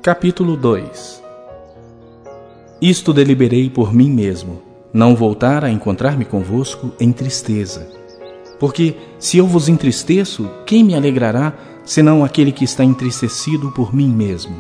Capítulo 2. Isto deliberei por mim mesmo, não voltar a encontrar-me convosco em tristeza. Porque, se eu vos entristeço, quem me alegrará, senão aquele que está entristecido por mim mesmo?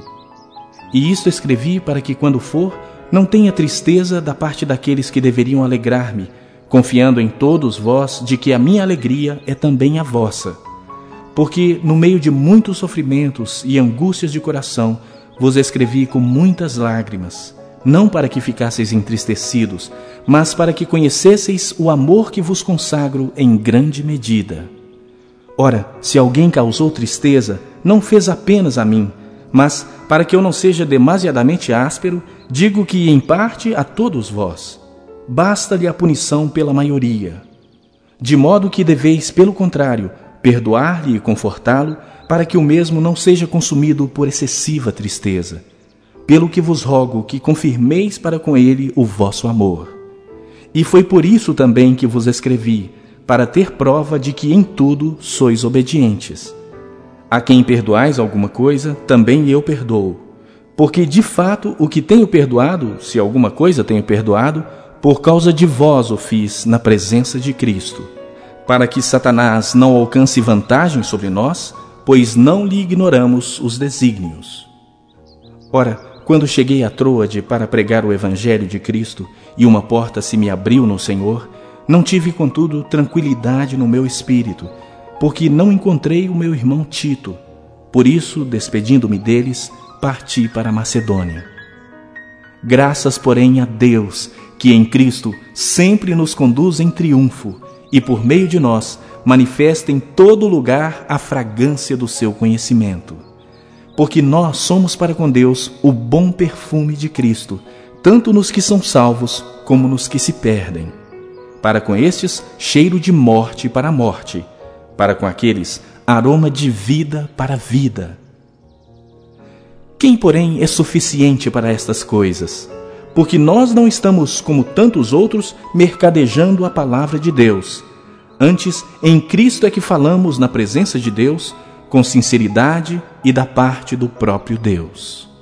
E isto escrevi para que, quando for, não tenha tristeza da parte daqueles que deveriam alegrar-me, confiando em todos vós de que a minha alegria é também a vossa. Porque, no meio de muitos sofrimentos e angústias de coração, vos escrevi com muitas lágrimas, não para que ficasseis entristecidos, mas para que conhecesseis o amor que vos consagro em grande medida. Ora, se alguém causou tristeza, não fez apenas a mim, mas, para que eu não seja demasiadamente áspero, digo que, em parte, a todos vós. Basta-lhe a punição pela maioria. De modo que deveis, pelo contrário, perdoar-lhe e confortá-lo, para que o mesmo não seja consumido por excessiva tristeza. Pelo que vos rogo que confirmeis para com ele o vosso amor. E foi por isso também que vos escrevi, para ter prova de que em tudo sois obedientes. A quem perdoais alguma coisa, também eu perdoo. Porque, de fato, o que tenho perdoado, se alguma coisa tenho perdoado, por causa de vós o fiz na presença de Cristo, para que Satanás não alcance vantagem sobre nós, pois não lhe ignoramos os desígnios. Ora, quando cheguei a Troade para pregar o Evangelho de Cristo e uma porta se me abriu no Senhor, não tive, contudo, tranquilidade no meu espírito, porque não encontrei o meu irmão Tito. Por isso, despedindo-me deles, parti para a Macedônia. Graças, porém, a Deus, que em Cristo sempre nos conduz em triunfo e, por meio de nós, manifesta em todo lugar a fragrância do seu conhecimento. Porque nós somos para com Deus o bom perfume de Cristo, tanto nos que são salvos como nos que se perdem. Para com estes, cheiro de morte para a morte, para com aqueles, aroma de vida para a vida. Quem, porém, é suficiente para estas coisas? Porque nós não estamos, como tantos outros, mercadejando a palavra de Deus. Antes, em Cristo é que falamos na presença de Deus, com sinceridade e da parte do próprio Deus.